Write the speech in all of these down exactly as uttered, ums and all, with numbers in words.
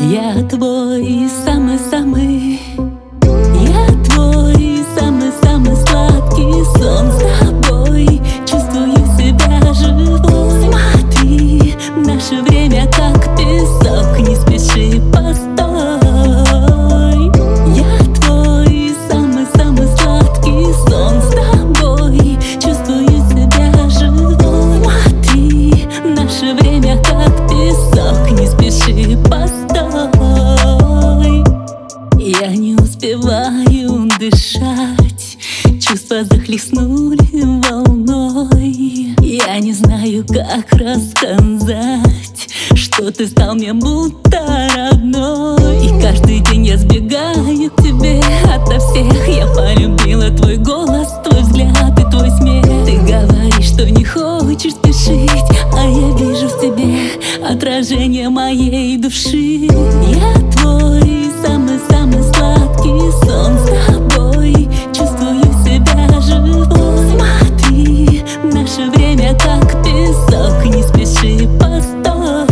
Я твой самый-самый, я твой самый-самый сладкий сон. С тобой чувствую себя живой. Смотри, наше время как песок, не спеши, постой. Я твой самый-самый сладкий сон. С тобой чувствую себя живой. Смотри, наше время как песок, не спеши, постой. Я не успеваю дышать, чувства захлестнули волной. Я не знаю, как рассказать, что ты стал мне будто родной. И каждый день я сбегаю к тебе ото всех. Я полюбила твой голос, твой взгляд и твой смех. Ты говоришь, что не хочешь спешить, а я вижу в тебе отражение моей души. Я твой самый-самый сладкий сон. С тобой чувствую себя живой. Смотри, наше время как песок, не спеши, постой.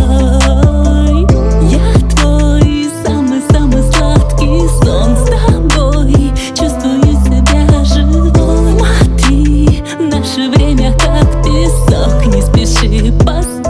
Я твой самый-самый сладкий сон. С тобой чувствую себя живой. Смотри, наше время как песок, не спеши, постой.